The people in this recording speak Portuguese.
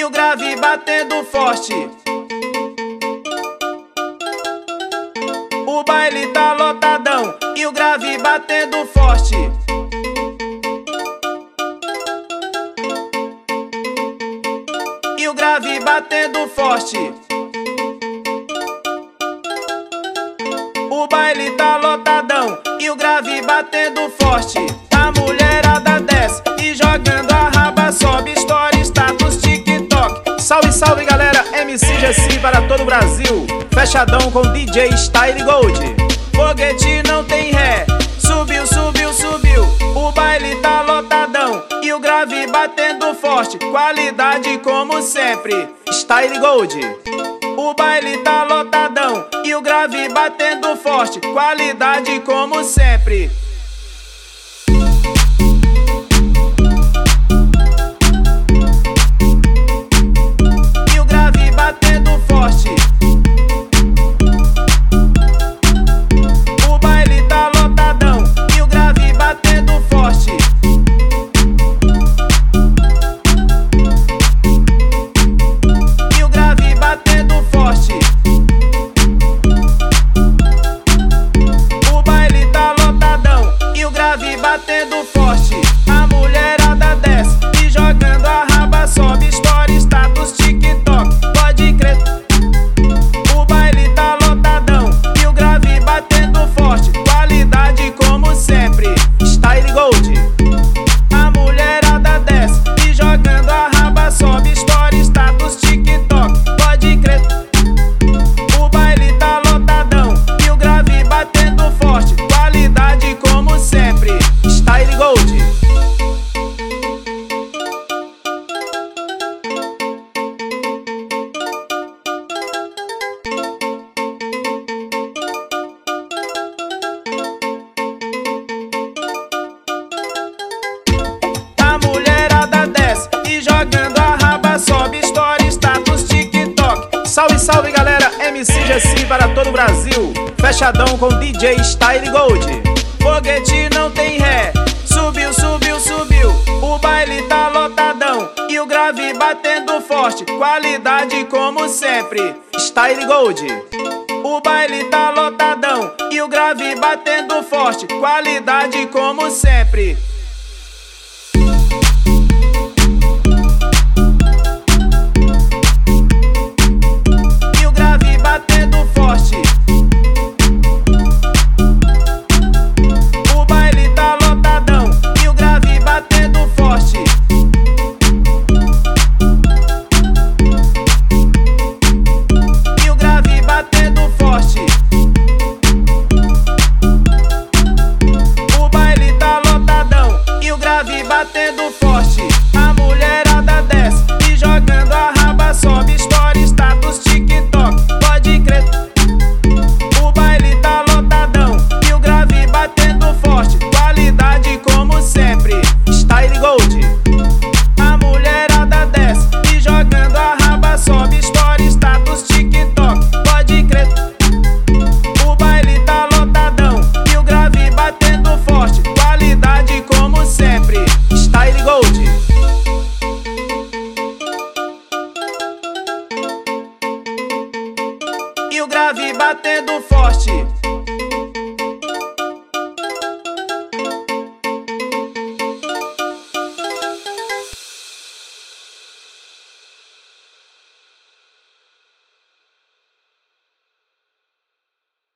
o grave batendo forte. O baile tá lotadão e o grave batendo forte. E o grave batendo forte. O baile tá lotadão e o grave batendo forte. A mulherada desce e jogando a raba sobe, story, status, TikTok. Salve, salve galera, MC Gessi para todo o Brasil. Fechadão com DJ Style Gold. Foguete não tem ré, subiu, subiu, subiu. O baile tá lotadão e o grave batendo forte. Qualidade como sempre, Style Gold. O baile tá lotadão e o grave batendo forte. Qualidade como sempre. E o grave batendo forte. O baile tá lotadão e o grave batendo forte. E o grave batendo forte. O baile tá lotadão e o grave batendo forte. A mulherada desce e jogando a raba sobe, story, status, TikTok. Pode crer. O baile tá lotadão e o grave batendo forte. Qualidade como sempre, Style Gold. A mulherada desce e jogando a raba sobe, story, status, TikTok. Pode crer. O baile tá lotadão e o grave batendo forte. Qualidade como sempre, Style Gold. A mulherada desce e jogando a raba sobe, story, status, TikTok. Salve, salve galera, MC Gessi para todo o Brasil. Fechadão com DJ Style Gold. Foguete não tem ré, subiu, subiu, subiu. O baile tá lotadão e o grave batendo forte. Qualidade como sempre, Style Gold. O baile tá lotadão e o grave batendo forte. Qualidade como sempre.